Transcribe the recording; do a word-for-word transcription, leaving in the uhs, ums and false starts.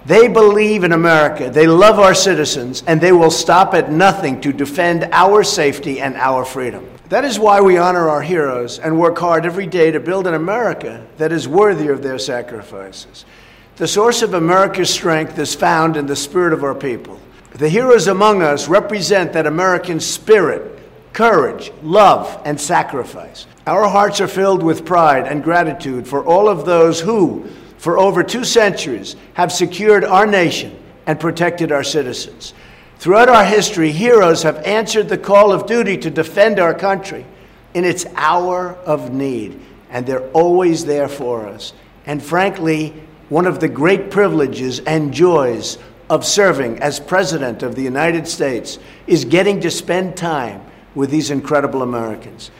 They believe in America, they love our citizens, and they will stop at nothing to defend our safety and our freedom. That is why we honor our heroes and work hard every day to build an America that is worthy of their sacrifices. The source of America's strength is found in the spirit of our people. The heroes among us represent that American spirit, courage, love, and sacrifice. Our hearts are filled with pride and gratitude for all of those who, for over two centuries, have secured our nation and protected our citizens. Throughout our history, heroes have answered the call of duty to defend our country in its hour of need, and they're always there for us. And frankly, one of the great privileges and joys of serving as President of the United States is getting to spend time with these incredible Americans.